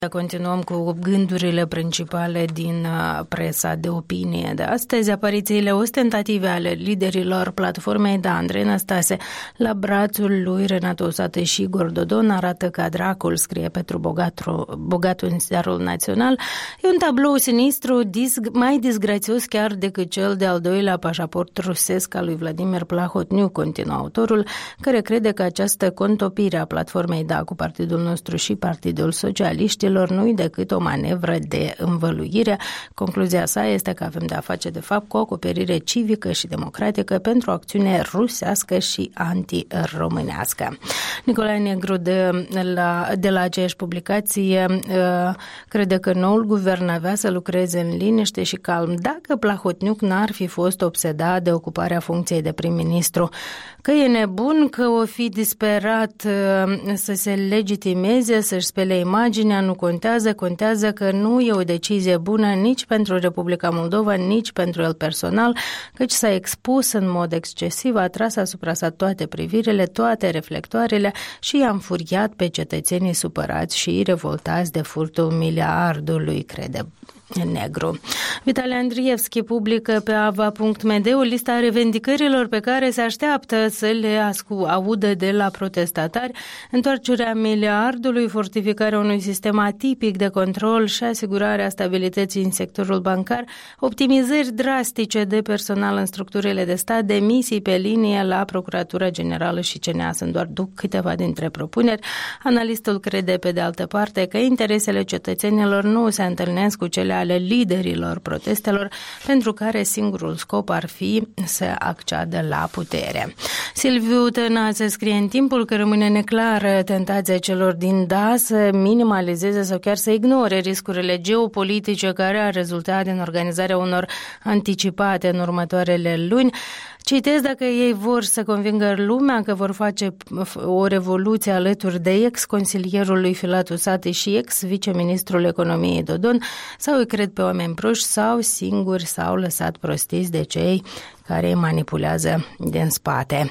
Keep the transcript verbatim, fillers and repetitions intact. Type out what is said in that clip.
Continuăm cu gândurile principale din presa de opinie de astăzi. Aparițiile ostentative ale liderilor platformei de Andrei Năstase la brațul lui Renato Usată și Igor Dodon arată ca dracul, scrie Petru Bogatu, Bogatu în Ziarul Național. E un tablou sinistru, mai disgrațios chiar decât cel de-al doilea pașaport rusesc al lui Vladimir Plahotniuc, continuă autorul, care crede că această contopire a platformei D A cu Partidul Nostru și Partidul Socialiștilor nu-i decât o manevră de învăluire. Concluzia sa este că avem de a face de fapt cu o acoperire civică și democratică pentru o acțiune rusească și anti-românească. Nicolae Negru de la, de la aceeași publicație crede că noul guvern avea să lucreze în liniște și calm dacă Plahotniuc n-ar fi fost obsedat de ocuparea funcției de prim-ministru, că e nebun, că o fi disperat să se legitimeze, să-și spele imaginea, nu contează, contează că nu e o decizie bună nici pentru Republica Moldova, nici pentru el personal, căci s-a expus în mod excesiv, a tras asupra sa toate privirile, toate reflectoarele și i-a înfuriat pe cetățenii supărați și revoltați de furtul miliardului, crede Negru. Vitali Andrievski publică pe ava punct m d o lista revendicărilor pe care se așteaptă să le ascu- audă de la protestatari: întoarcerea miliardului, fortificarea unui sistem atipic de control și asigurarea stabilității în sectorul bancar, optimizări drastice de personal în structurile de stat, demisii pe linie la Procuratura Generală și C N A. Sunt doar câteva dintre propuneri. Analistul crede, pe de altă parte, că interesele cetățenilor nu se întâlnesc cu cele ale liderilor protestelor, pentru care singurul scop ar fi să acceadă la putere. Silviu Tănase scrie în Timpul că rămâne neclară tentația celor din D A să minimalizeze sau chiar să ignore riscurile geopolitice care ar rezulta din organizarea unor anticipate în următoarele luni. Citez: dacă ei vor să convingă lumea că vor face o revoluție alături de ex-consilierul lui Filat Usată și ex-viceministrul economiei Dodon, sau îi cred pe oameni proști, sau singuri s-au lăsat prostiți de cei care îi manipulează din spate.